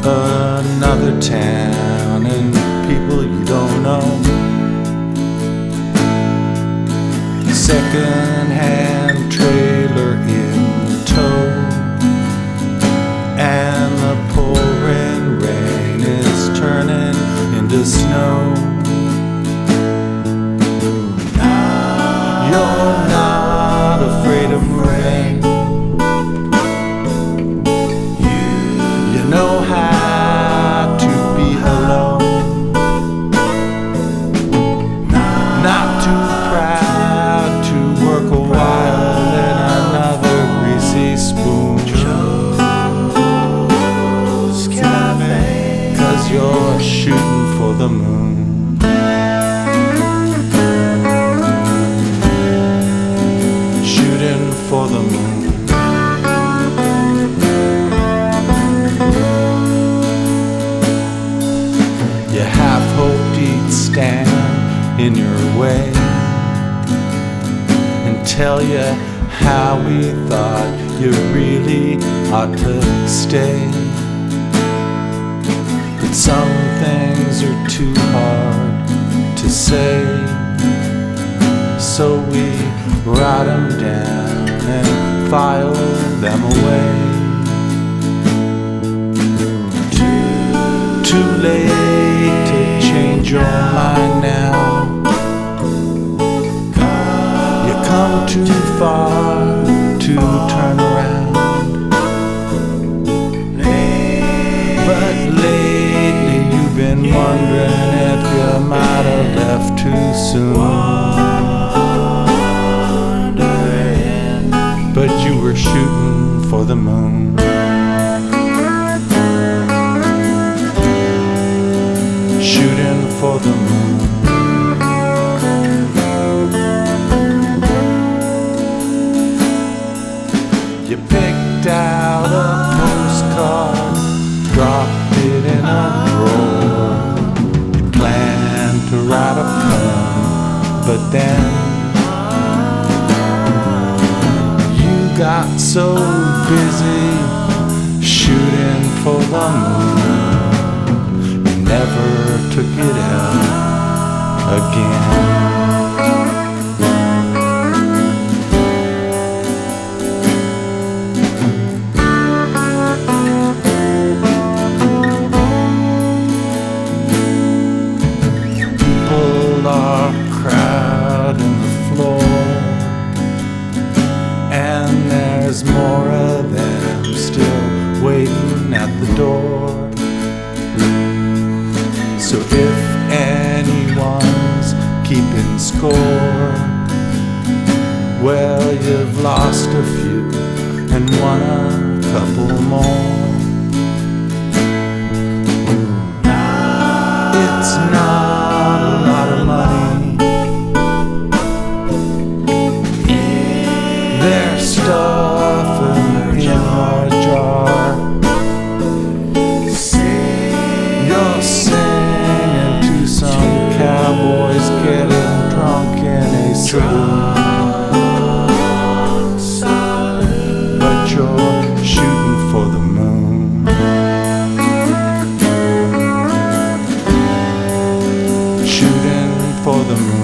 another town and people you don't know. Second-hand trailer in tow, and the pouring rain is turning into snow. You're not afraid of rain. You know how to be alone, not too proud to work a while in another greasy spoon. Joe's Cafe, 'cause you're shooting for the moon. Shooting for the moon. You half hoped he'd stand in your way and tell you how we thought you really ought to stay. But some things are too hard to say, so we write them down and file them away. Too late to change your mind now. You come too far to turn around. But lately you've been wondering if you might have left too soon. But you were shooting for the moon. Shooting for the moon. You picked out a postcard, dropped it in a drawer. You planned to write a poem, but then got so busy shooting for the moon, you never took it out again. People are crowding the floor, and there's more of them still waiting at the door. So if anyone's keeping score, well, you've lost a few and won a couple more. It's not a lot of money. There's stuffing in our jar. You're singing to some cowboys getting drunk in a saloon. But you're shooting for the moon. Shooting for the moon.